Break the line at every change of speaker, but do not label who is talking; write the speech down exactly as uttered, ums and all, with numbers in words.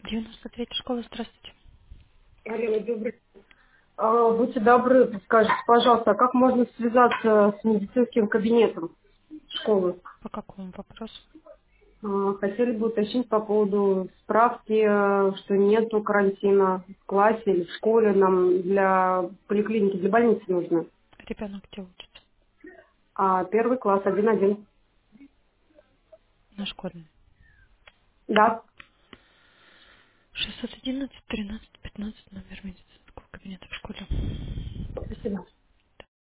девяносто третья школа, здравствуйте.
Алена, добрый день. А, Будьте добры, подскажите, пожалуйста, а как можно связаться с медицинским кабинетом школы?
По какому вопросу?
А, Хотели бы уточнить по поводу справки, э, что нету карантина в классе или в школе. Нам для поликлиники, для больницы нужно.
Ребенок где учится?
А первый класс, один-один.
На школьной.
Да,
шестьсот одиннадцать тринадцать пятнадцать номер медицинского кабинета в школе.
спасибо.